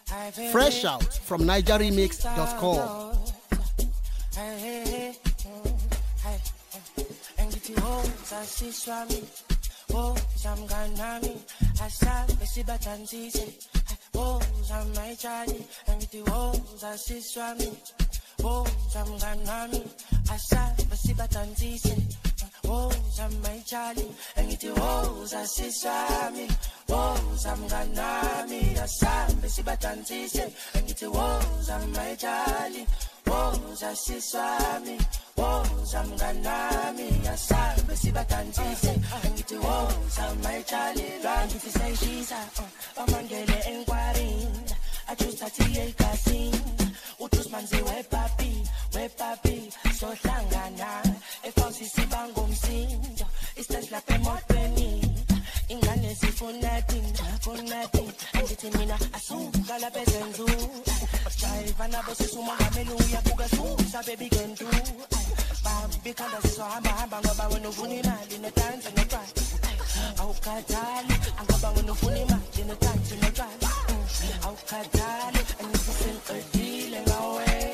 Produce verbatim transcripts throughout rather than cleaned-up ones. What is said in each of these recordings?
Fresh out from niger remix dot com. Oh, I'm my Charlie, and it was a sister. Oh, I'm gonna me a sam, Bessie Batantis, and it was I'm my Charlie. Oh, a sister. Oh, I'm gonna me a sam, Bessie Batantis, and it was I'm my Charlie. Run if you say she's a Mangele inquiry. I choose a T A casting. Utus manzi we papi, we papi, so langana. If I see bangum sing, it's just like a more penny. Ingane si for nothing, for nothing. And it's me na asu, gala pezenzu. Chai vana bosi suma hallelujah, buga su, sa baby can do. Bam, because so hamba hamba ngoba wenu funi mali ne dance and ne cry. Au katali, ngoba wenu funi mali ne dance and ne cry. Au katali, and this is a deal away.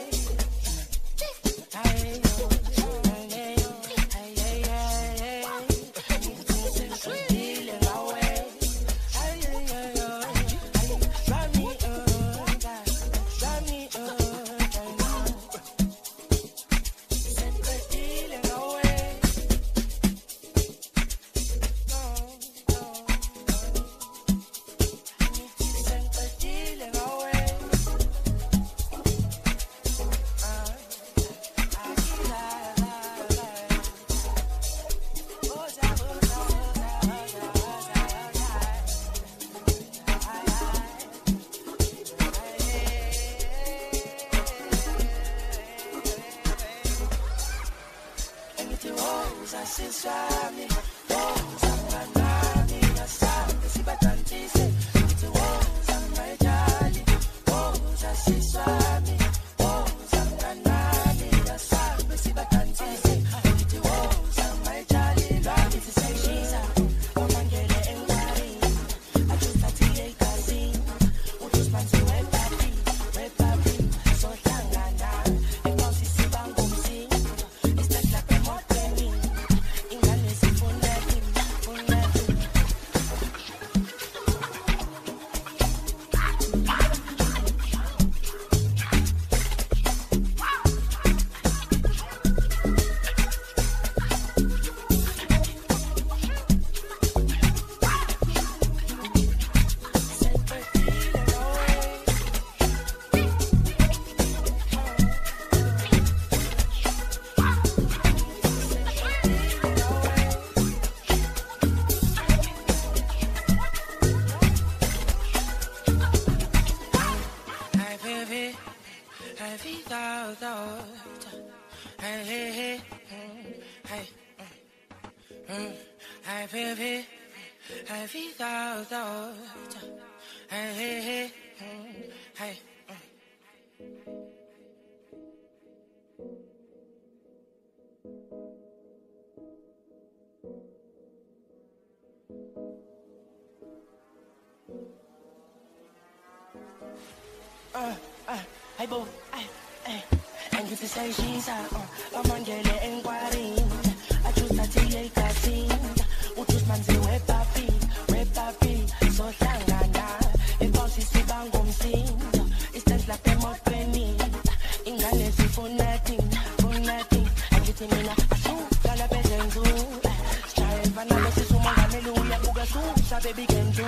Uh, uh, hey boo, hey, hey. And if you say she's a, uh, a Mangele inquiry, I choose a T A casting. Utus manzi we papi, we papi, so langana. If I see bangum sing, it's just like a more penny. Ingane si for nothing, for nothing. And it's me na asu, gala pezenzu. Style vana bosi suma hallelujah, buga su, sa baby can do.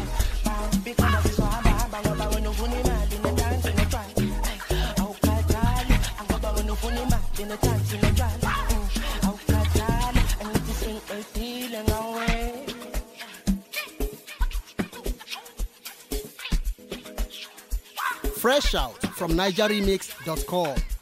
Bam, because it's so hamba hamba ngoba wenu funi mali ne dance and ne try. Au katali, ngoba wenu funi mali ne dance and ne try. Au katali, and this ain't a deal away. Fresh out from niger remix dot com.